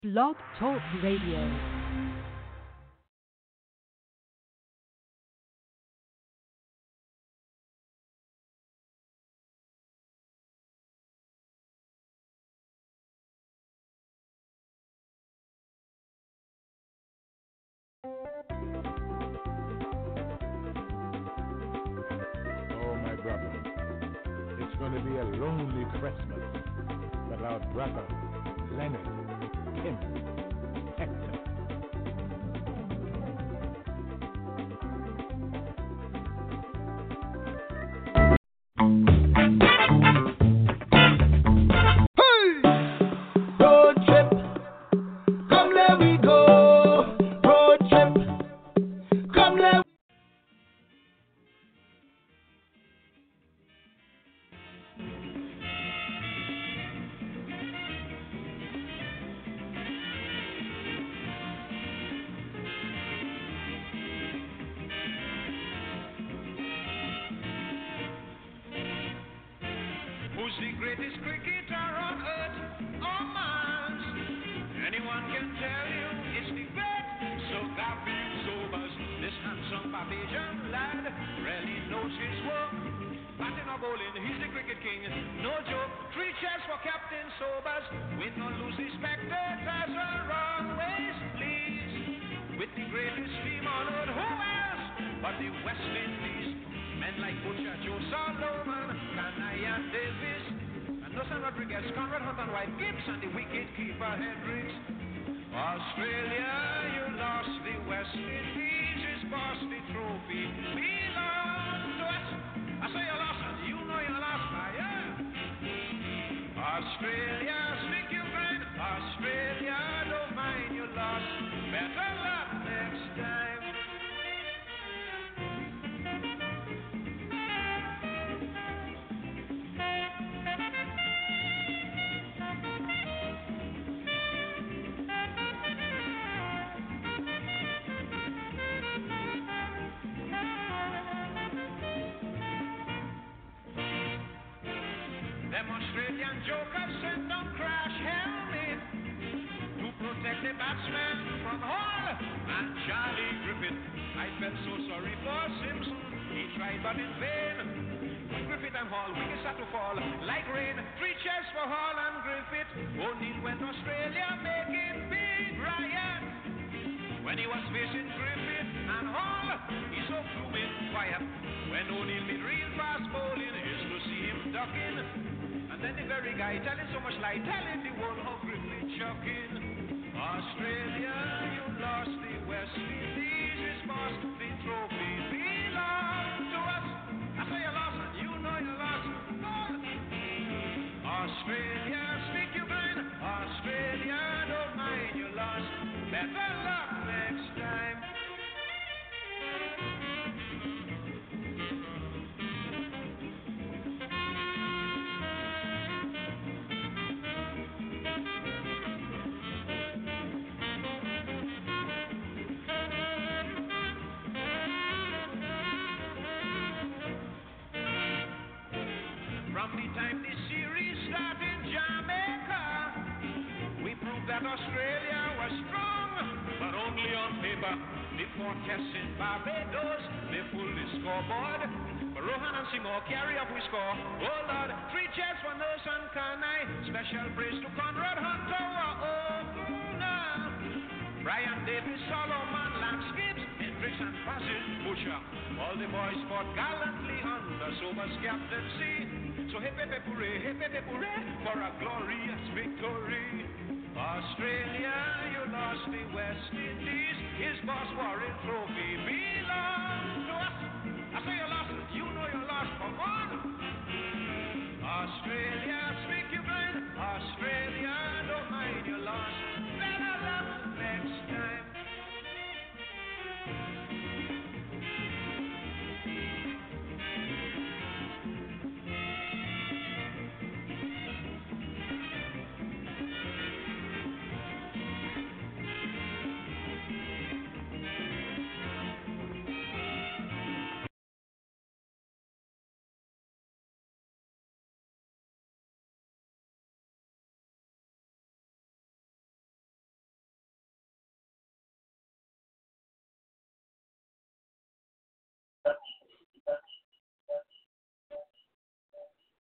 Blog Talk Radio. Oh, my brother, it's going to be a lonely Christmas without brother Leonard, Kim, Hector. Road trip, come let we go. Road trip, come let. Who's the greatest cricketer on earth or Mars? Anyone can tell you it's the great Sir Garfield Sobers. This handsome Barbadian lad really knows his work. Batting or bowling, he's the cricket king. No joke, 3 cheers for Captain Sobers. Win or lose, the spectators are always pleased. With the greatest team on earth, who else but the West Indies? Men like Butcher, Joe Solomon, Kanaya Davis, and Nelson Rodriguez, Conrad Hunt and White Gibbs, and the wicket keeper Hendricks. Australia, you lost. The West Indies is past. The trophy belongs to us. I say you lost, and you know you lost. Yeah. Australia, speak you grind. Australia, don't mind you lost. Better luck next time. Them Australian jokers sent on crash helmet to protect the batsmen from Hall and Charlie Griffith. I felt so sorry for Simpson. He tried but in vain. When Griffith and Hall wickets start to fall like rain. 3 cheers for Hall and Griffith. O'Neill went Australia making big riot. When he was facing Griffith and Hall, he so fuming quiet. When O'Neill made real fast bowling, is to see him ducking. And then the very guy telling so much lie, telling the world how Griffith chucking. Australia, you lost. The West Indies is past. The trophy belongs to us. I say you lost, and you know you lost. Australia, speak you mind. Australia, don't mind you lost. Better luck next time. From the time the series started in Jamaica, we proved that Australia was strong, but only on paper. Before tests in Barbados, they pulled the scoreboard. But Rohan and Seymour carry up we score. Oh Lord, 3 cheers for Nurse and Kanai. Special praise to Conrad Hunter, O'Guna, Brian Davis, Solomon, Lance Gibbs, Hendricks and Basil Butcher. All the boys fought gallantly under Sobers' captaincy. So hip hip hip hooray for a glorious victory. Australia, you lost. The West Indies, his boss Warren Trophy belongs to us. I say you lost, you know you lost. Come on. Australia, speak you blind. Australia, don't mind you lost. Better luck next time.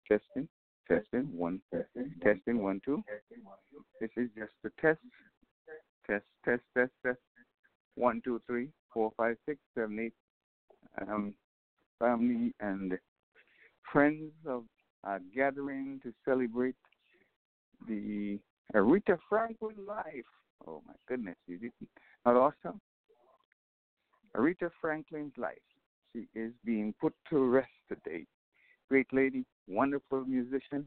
Testing, testing, testing, 1, 2. This is just a test. Test. 1, 2, 3, 4, 5, 6, 7, 8. Family and friends of gathering to celebrate the Aretha Franklin life. Oh my goodness, is it not awesome? Aretha Franklin's life. She is being put to rest today. Great lady, wonderful musician.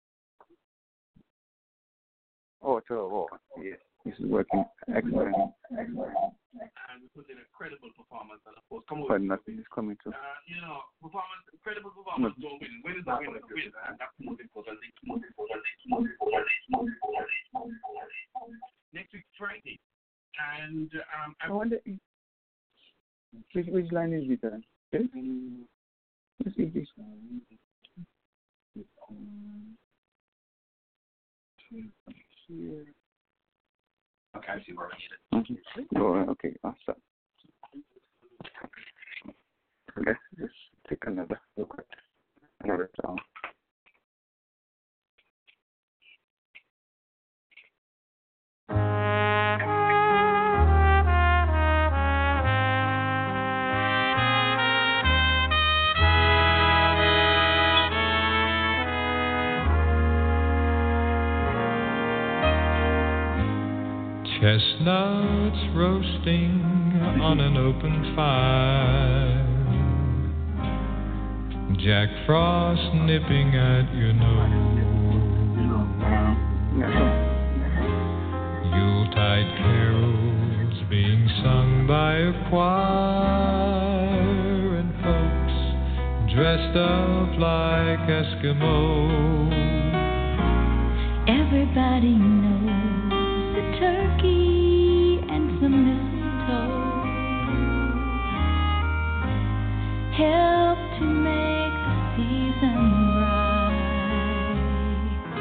Oh, yes, this is working excellent. And we put in a credible performance, and of course, come on. But nothing is coming to. Credible performance don't win. When is the win? And that's most important. Next week, Friday. And I wonder, which line is it? Let's see this. Okay, I see where I need it. Oh, okay, awesome. Let's just take another look at another song. Chestnuts roasting on an open fire, Jack Frost nipping at your nose, Yuletide carols being sung by a choir, and folks dressed up like Eskimos. Everybody knows the turkey and some mistletoe help to make the season bright.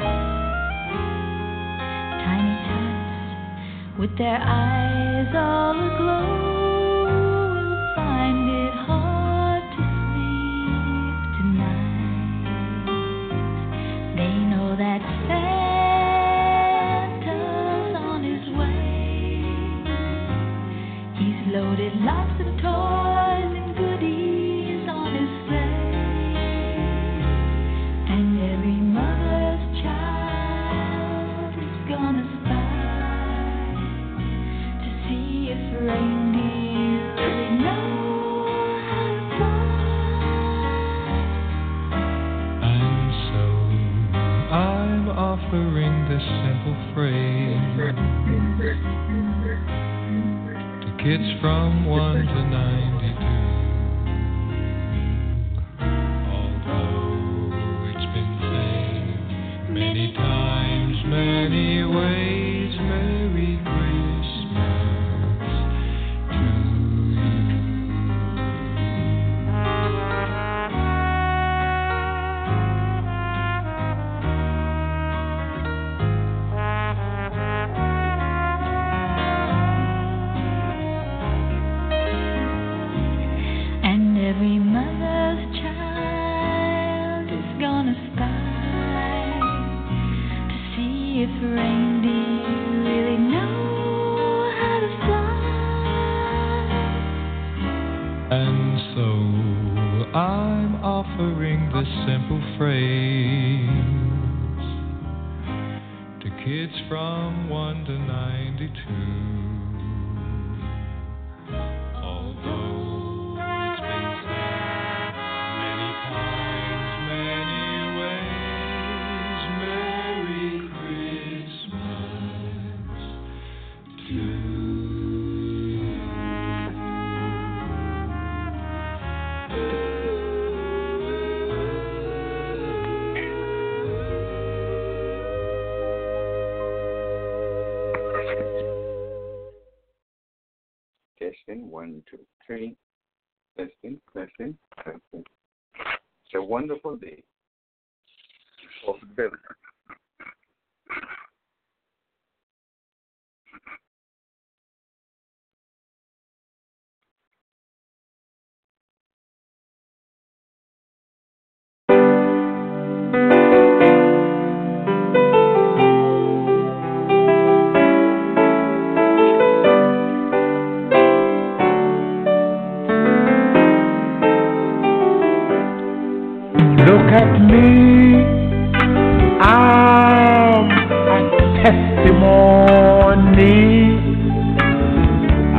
Tiny tots with their eyes all aglow will find it hard to sleep tonight. They know that Santa's on his way. He's loaded lots of toys and goodies on his sleigh, and every mother's child is gonna spy to see if reindeer really know how to fly. And so I'm offering this simple phrase to kids from 1 to 92. Although it's been said many times, many ways, Merry Christmas to you. And every mother's child is gonna spy to see if reindeer really know how to fly. And so I'm offering this simple phrase to kids from 1 to 92. Although it's been said many times, many ways, Merry Christmas to you. Testing, 1, 2, 3. Testing. It's a wonderful day of Bill.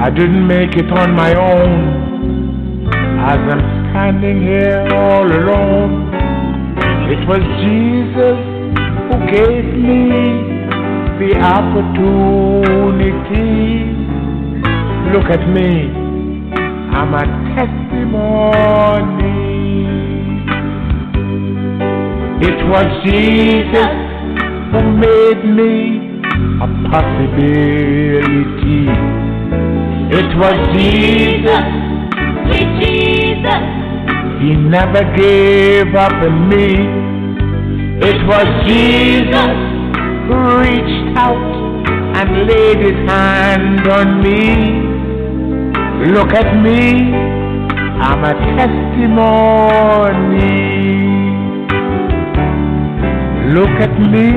I didn't make it on my own. As I'm standing here all alone, it was Jesus who gave me the opportunity. Look at me, I'm a testimony. It was Jesus who made me a possibility. It was Jesus, Jesus. He never gave up on me. It was Jesus who reached out and laid his hand on me. Look at me, I'm a testimony. Look at me,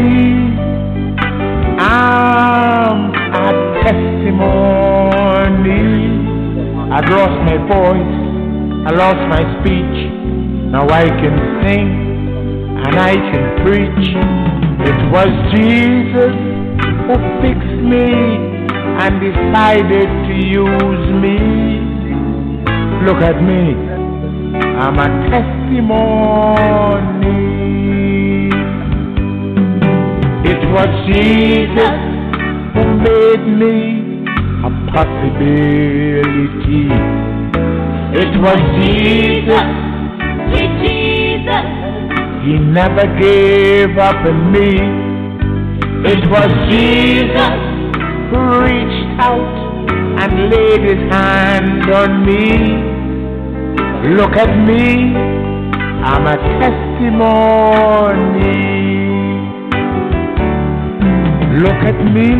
I'm a testimony. I've lost my voice, I lost my speech. Now I can sing and I can preach. It was Jesus who fixed me and decided to use me. Look at me, I'm a testimony. It was Jesus who made me a possibility. It was Jesus, Jesus. He never gave up on me. It was Jesus who reached out and laid his hand on me. Look at me, I'm a testimony. Look at me,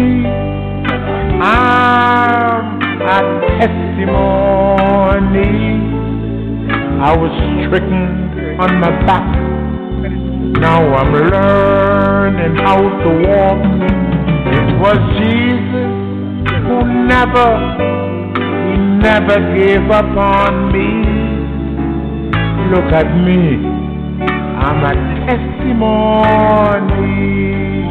I'm a testimony. I was stricken on my back. Now I'm learning how to walk. It was Jesus who never gave up on me. Look at me, I'm a testimony.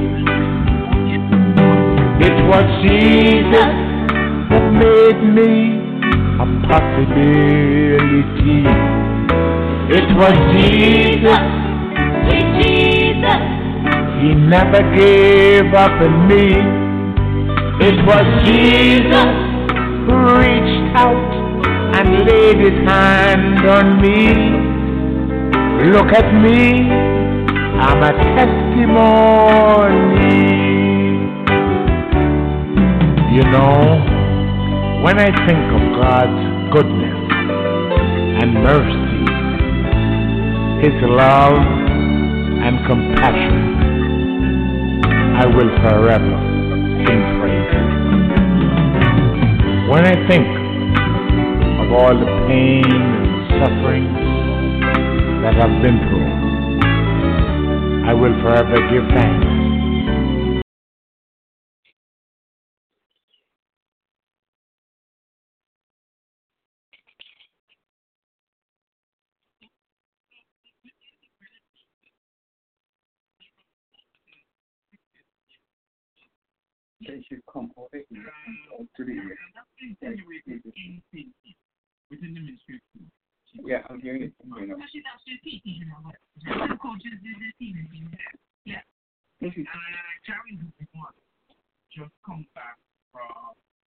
It was Jesus who made me a possibility. It was Jesus, Jesus. He never gave up on me. It was Jesus who reached out and laid his hand on me. Look at me, I'm a testimony. You know, when I think of God's goodness and mercy, his love and compassion, I will forever sing praise. When I think of all the pain and suffering that I've been through, I will forever give thanks. They should come over here to the ear. Within the ministry. Yeah, I'm hearing it. You know. Yeah. Just come back from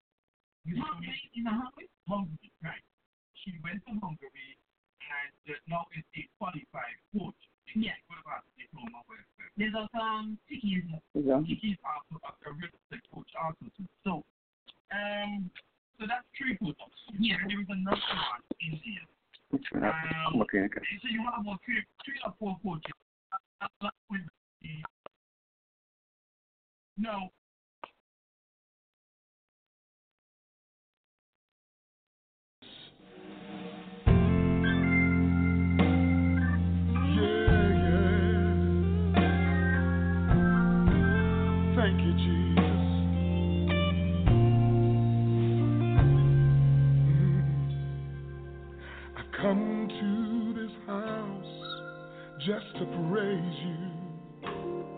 Hungary, right? She went to Hungary and now is a qualified coach. Yeah. Diploma with. There's also Tiki is also a registered coach also too. So that's 3 coaches. Yeah. And there is another one in there. Okay. So you have about 3 or 4 coaches. No. Thank you, Jesus. I come to this house just to praise you.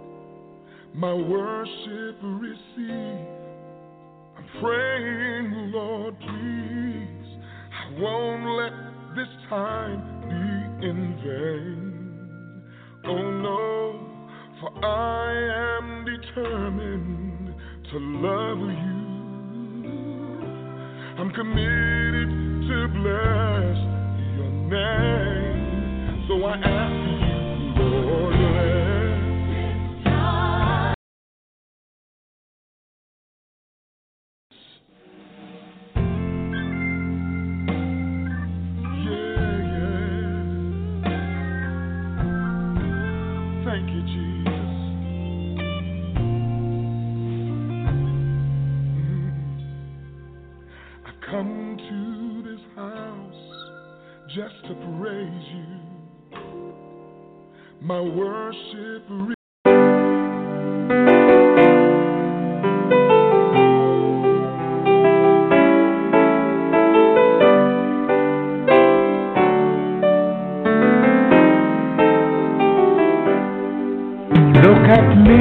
My worship receive. I'm praying, Lord, please, I won't let this time be in vain. Oh no, for I am determined to love you. I'm committed to bless your name. So I ask you, Lord, thank you, Jesus. I come to this house just to praise you. My worship. Look at me,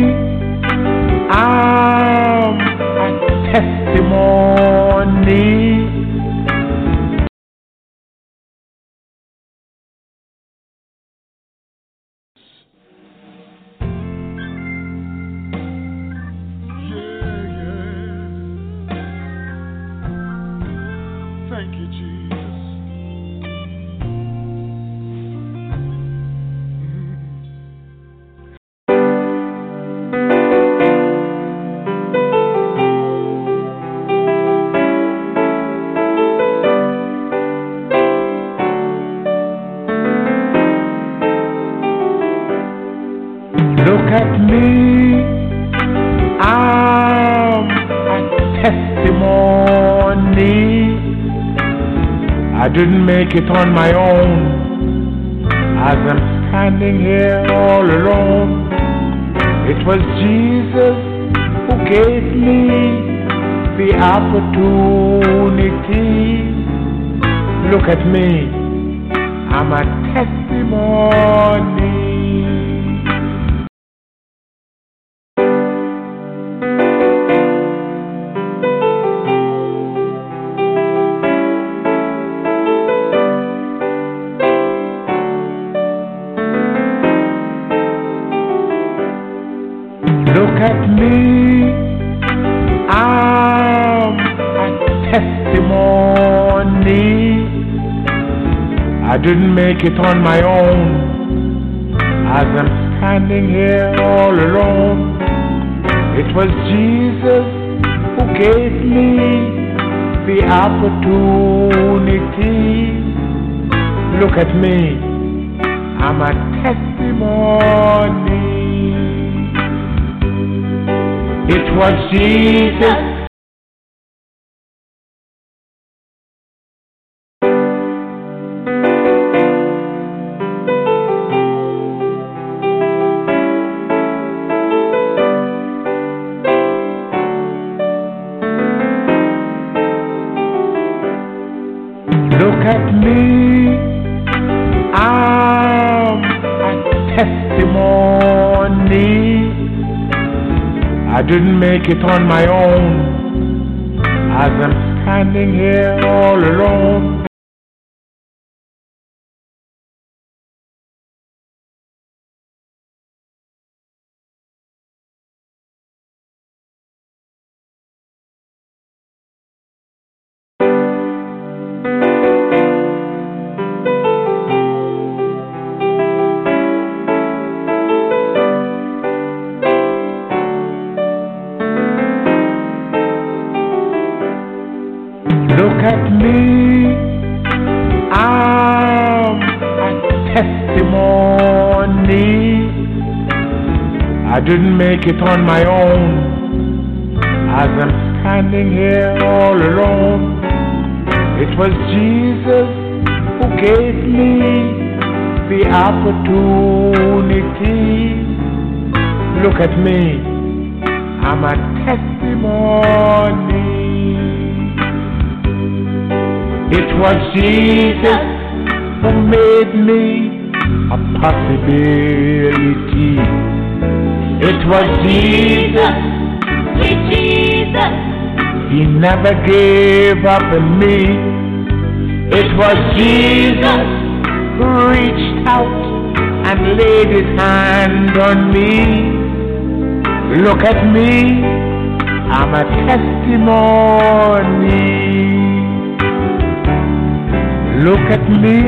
I'm a testimony. Thank you, Jesus. Look at me, I'm a testimony. I didn't make it on my own, as I'm standing here all alone. It was Jesus who gave me the opportunity. Look at me, I'm a testimony. Look at me, I'm a testimony. I didn't make it on my own, as I'm standing here all alone. It was Jesus who gave me the opportunity. Look at me, I'm a testimony. It was Jesus. Look at me, I'm a testimony. I didn't make it on my own, as I'm standing here all alone. Look at me, I'm a testimony. I didn't make it on my own, as I'm standing here all alone. It was Jesus who gave me the opportunity. Look at me, I'm a testimony. It was Jesus who made me a possibility. It was Jesus, He never gave up on me. It was Jesus who reached out and laid his hand on me. Look at me, I'm a testimony. Look at me,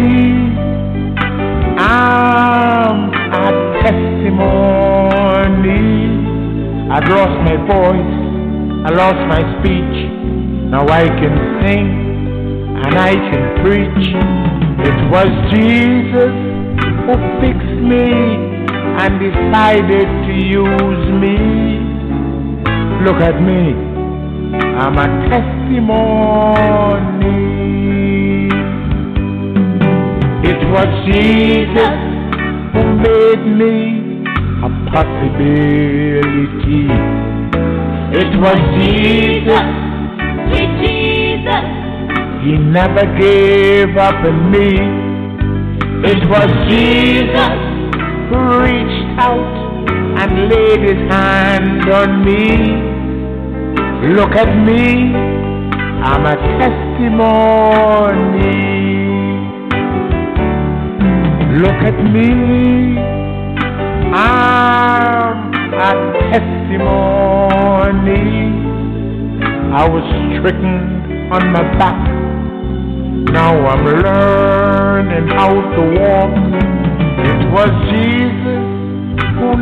I'm a testimony. I'd lost my voice, I lost my speech. Now I can sing and I can preach. It was Jesus who fixed me and decided to use me. Look at me, I'm a testimony. It was Jesus who made me a possibility. It was Jesus, he never gave up on me. It was Jesus who reached out and laid his hand on me. Look at me, I'm a testimony. Look at me, I'm a testimony. I was stricken on my back. Now I'm learning how to walk. It was Jesus who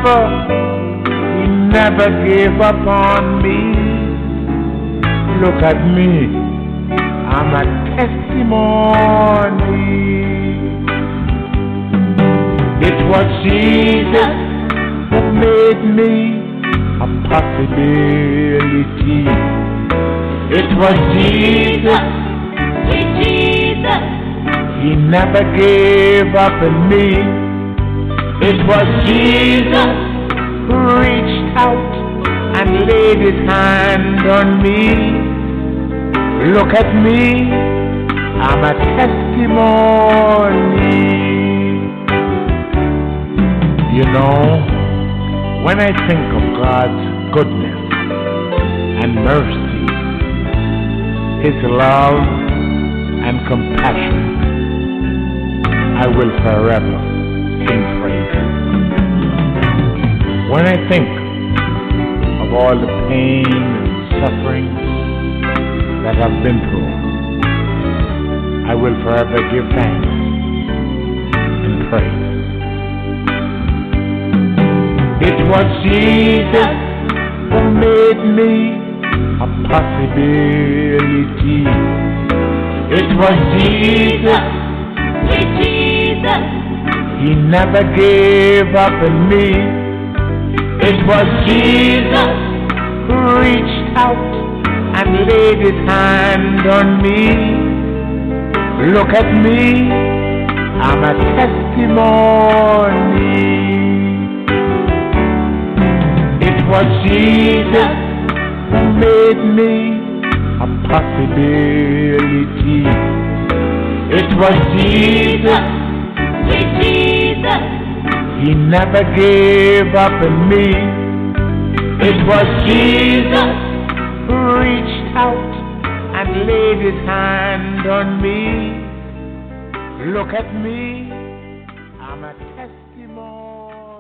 never gave up on me. Look at me, I'm a testimony. It was Jesus who made me a possibility. It was Jesus, he never gave up on me. It was Jesus who reached out and laid his hand on me. Look at me, I'm a testimony. You know, when I think of God's goodness and mercy, his love and compassion, I will forever sing praises. When I think of all the pain and suffering that I've been through, I will forever give thanks and praise. It was Jesus who made me a possibility. It was Jesus, he never gave up on me. It was Jesus who reached out and laid his hand on me. Look at me, I'm a testimony. It was Jesus who made me a possibility. It was Jesus, he never gave up on me. It was Jesus who reached out and laid his hand on me. Look at me, I'm a testimony.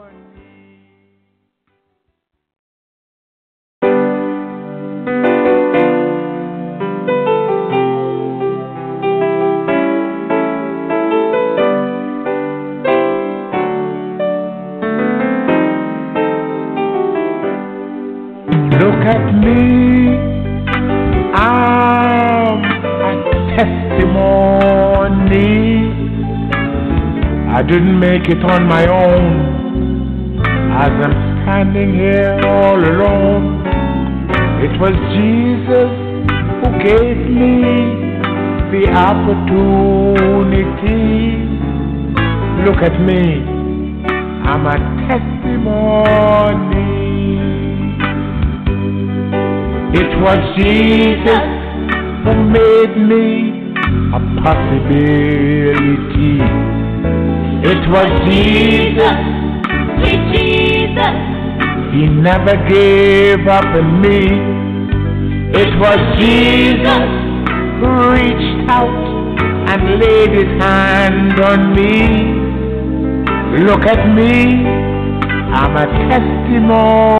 Look at me, I'm a testimony. I didn't make it on my own, as I'm standing here all alone. It was Jesus who gave me the opportunity. Look at me, I'm a testimony. It was Jesus who made me a possibility. It was Jesus, he never gave up on me. It was Jesus who reached out and laid his hand on me. Look at me, I'm a testimony.